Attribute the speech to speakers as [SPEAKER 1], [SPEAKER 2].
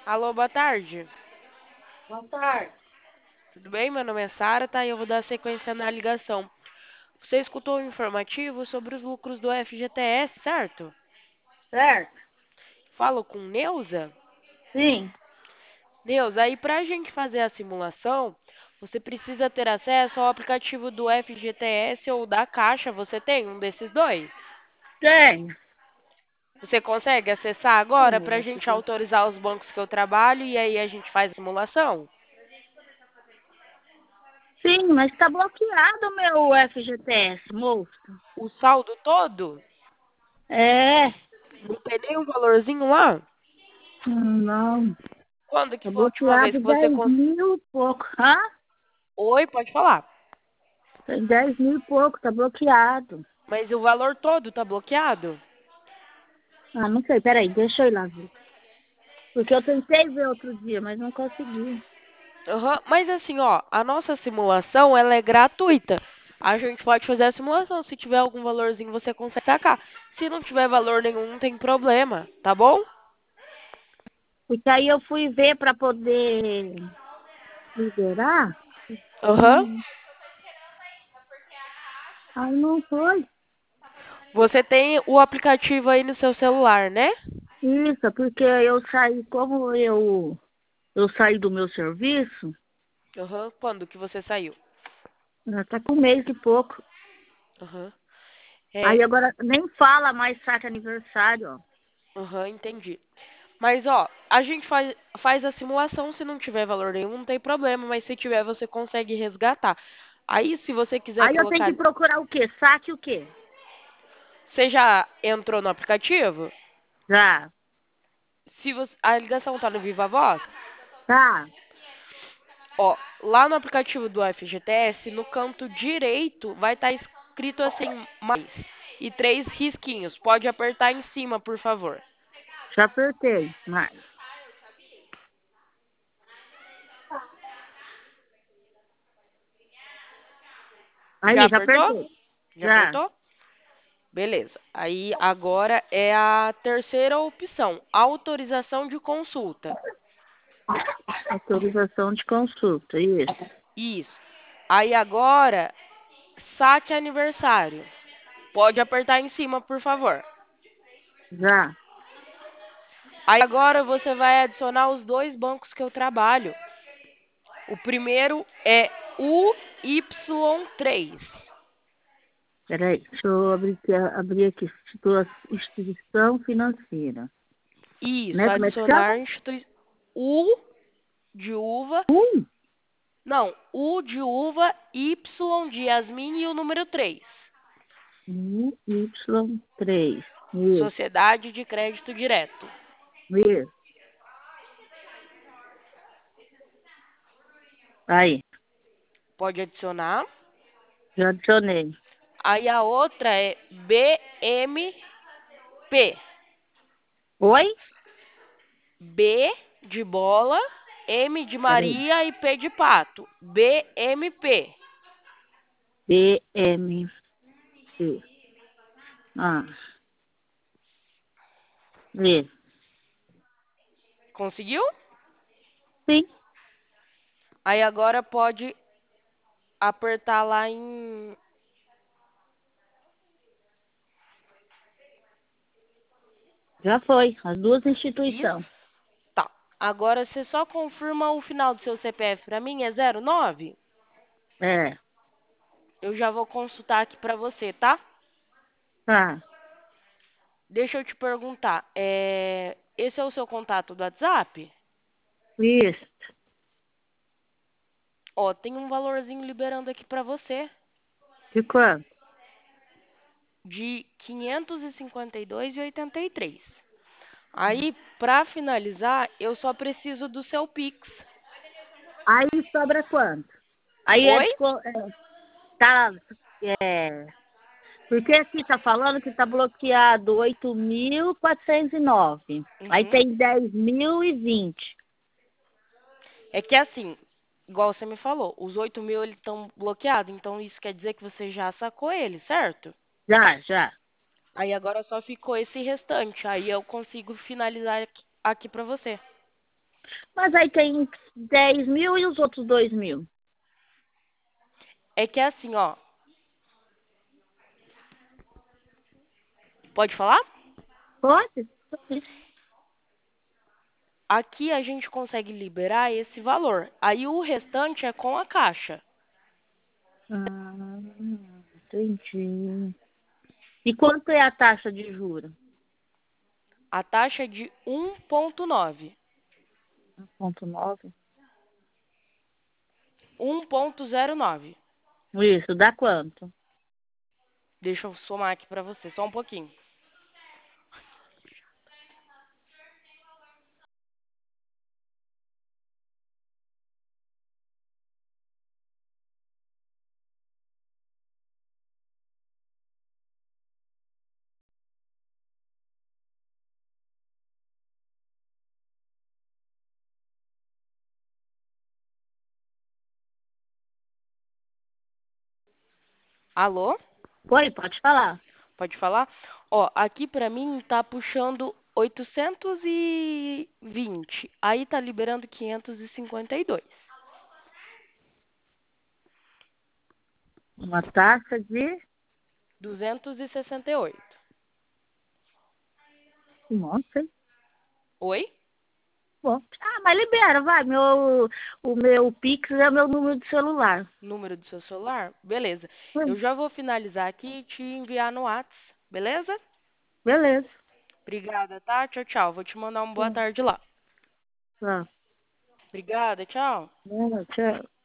[SPEAKER 1] Alô, boa tarde.
[SPEAKER 2] Boa tarde.
[SPEAKER 1] Tudo bem? Meu nome é Sara, tá? E eu vou dar sequência na ligação. Você escutou o informativo sobre os lucros do FGTS, certo?
[SPEAKER 2] Certo?
[SPEAKER 1] Falo com Neuza?
[SPEAKER 2] Sim.
[SPEAKER 1] Neuza, aí pra gente fazer a simulação, você precisa ter acesso ao aplicativo do FGTS ou da Caixa. Você tem um desses dois?
[SPEAKER 2] Tenho.
[SPEAKER 1] Você consegue acessar agora pra gente autorizar os bancos que eu trabalho e aí a gente faz a simulação?
[SPEAKER 2] Sim, mas está bloqueado o meu FGTS, moço.
[SPEAKER 1] O saldo todo?
[SPEAKER 2] É.
[SPEAKER 1] Não tem nenhum valorzinho lá?
[SPEAKER 2] Não.
[SPEAKER 1] Quando que
[SPEAKER 2] Está
[SPEAKER 1] foi a última vez
[SPEAKER 2] bloqueado
[SPEAKER 1] que você
[SPEAKER 2] 10 mil e pouco. Hã?
[SPEAKER 1] Oi, pode falar.
[SPEAKER 2] Tem 10 mil e pouco, está bloqueado.
[SPEAKER 1] Mas o valor todo tá bloqueado?
[SPEAKER 2] Ah, não sei, peraí, deixa eu ir lá ver. Porque eu tentei ver outro dia, mas não consegui.
[SPEAKER 1] Aham. Mas assim, ó, a nossa simulação, ela é gratuita. A gente pode fazer a simulação. Se tiver algum valorzinho, você consegue sacar. Se não tiver valor nenhum, não tem problema, tá bom?
[SPEAKER 2] Porque aí eu fui ver para poder liberar.
[SPEAKER 1] Aham.
[SPEAKER 2] Aí não foi.
[SPEAKER 1] Você tem o aplicativo aí no seu celular, né?
[SPEAKER 2] Isso, porque eu saí, como eu saí do meu serviço,
[SPEAKER 1] Aham. Quando que você saiu?
[SPEAKER 2] já tá com um mês e pouco.
[SPEAKER 1] Aham.
[SPEAKER 2] Aí
[SPEAKER 1] É,
[SPEAKER 2] agora nem fala mais saque aniversário, ó.
[SPEAKER 1] aham, entendi. Mas, ó, a gente faz a simulação. Se não tiver valor nenhum, não tem problema. Mas se tiver, você consegue resgatar. Aí, se você quiser
[SPEAKER 2] Aí eu tenho
[SPEAKER 1] colocar.
[SPEAKER 2] que procurar o quê? Saque o quê?
[SPEAKER 1] Você já entrou no aplicativo?
[SPEAKER 2] Já.
[SPEAKER 1] Se você, a ligação tá no Viva Voz,
[SPEAKER 2] Tá.
[SPEAKER 1] ó, lá no aplicativo do FGTS, no canto direito, vai estar escrito assim, mais. E três risquinhos. Pode apertar em cima, por favor.
[SPEAKER 2] Já apertei. Mas.
[SPEAKER 1] Já
[SPEAKER 2] Aí, já
[SPEAKER 1] apertou?
[SPEAKER 2] apertei.
[SPEAKER 1] Já
[SPEAKER 2] Já.
[SPEAKER 1] apertou? Beleza. Aí agora é a terceira opção, autorização de consulta.
[SPEAKER 2] Autorização de consulta. Isso.
[SPEAKER 1] Isso. Aí agora, saque aniversário. Pode apertar em cima, por favor.
[SPEAKER 2] Já.
[SPEAKER 1] Aí agora você vai adicionar os dois bancos que eu trabalho. O primeiro é o Y3.
[SPEAKER 2] Peraí. Deixa eu abrir aqui. Instituição financeira.
[SPEAKER 1] Isso,
[SPEAKER 2] Né? Como é que chama?
[SPEAKER 1] adicionar U de uva.
[SPEAKER 2] Um.
[SPEAKER 1] Não, U de uva, Y de Yasmin e o número 3.
[SPEAKER 2] Y3. Isso.
[SPEAKER 1] Sociedade de Crédito Direto.
[SPEAKER 2] Isso. Aí.
[SPEAKER 1] Pode adicionar.
[SPEAKER 2] Já adicionei.
[SPEAKER 1] Aí a outra é BMP.
[SPEAKER 2] Oi?
[SPEAKER 1] B de bola, M de
[SPEAKER 2] Peraí.
[SPEAKER 1] Maria e P de pato. BMP.
[SPEAKER 2] BMC. Ah, vê.
[SPEAKER 1] Conseguiu?
[SPEAKER 2] Sim,
[SPEAKER 1] Aí agora pode apertar lá em.
[SPEAKER 2] já foi. As duas
[SPEAKER 1] Isso.
[SPEAKER 2] instituições.
[SPEAKER 1] Tá. Agora você só confirma o final do seu CPF pra mim, é 09?
[SPEAKER 2] É,
[SPEAKER 1] Eu já vou consultar aqui pra você, tá?
[SPEAKER 2] tá.
[SPEAKER 1] Deixa eu te perguntar, esse é o seu contato do WhatsApp?
[SPEAKER 2] Isso.
[SPEAKER 1] Ó, tem um valorzinho liberando aqui pra você
[SPEAKER 2] De quanto?
[SPEAKER 1] de 552,83. Aí, pra finalizar, eu só preciso do seu Pix.
[SPEAKER 2] Aí sobra quanto? Aí
[SPEAKER 1] Oi?
[SPEAKER 2] tá, é, porque aqui tá falando que tá bloqueado 8.409. Aí
[SPEAKER 1] Uhum.
[SPEAKER 2] tem 10.020.
[SPEAKER 1] É que assim, igual você me falou, os 8 mil eles estão bloqueados, então isso quer dizer que você já sacou ele, certo?
[SPEAKER 2] Já, já.
[SPEAKER 1] Aí agora só ficou esse restante, aí eu consigo finalizar aqui pra você.
[SPEAKER 2] Mas aí tem 10 mil e os outros 2 mil.
[SPEAKER 1] É que é assim, ó. Pode falar?
[SPEAKER 2] Pode?
[SPEAKER 1] Aqui a gente consegue liberar esse valor. Aí o restante é com a Caixa.
[SPEAKER 2] Ah, entendi. E quanto é a taxa de juros?
[SPEAKER 1] A taxa é de 1,9.
[SPEAKER 2] 1,9?
[SPEAKER 1] 1,09.
[SPEAKER 2] Isso, dá quanto?
[SPEAKER 1] Deixa eu somar aqui pra você, só um pouquinho. Alô?
[SPEAKER 2] Oi, pode falar.
[SPEAKER 1] Pode falar? Ó, aqui pra mim tá puxando 820. Aí tá liberando 552.
[SPEAKER 2] Uma taxa de...
[SPEAKER 1] 268.
[SPEAKER 2] Nossa, hein?
[SPEAKER 1] Oi?
[SPEAKER 2] Bom. Ah, mas libera, vai. O meu Pix é o meu número de celular.
[SPEAKER 1] Número do seu celular? Beleza. Eu
[SPEAKER 2] Hum,
[SPEAKER 1] já vou finalizar aqui e te enviar no Whats, beleza?
[SPEAKER 2] Beleza.
[SPEAKER 1] Obrigada, tá? Tchau, tchau. Vou te mandar uma boa tarde lá.
[SPEAKER 2] Tá.
[SPEAKER 1] Obrigada, tchau.
[SPEAKER 2] Tchau.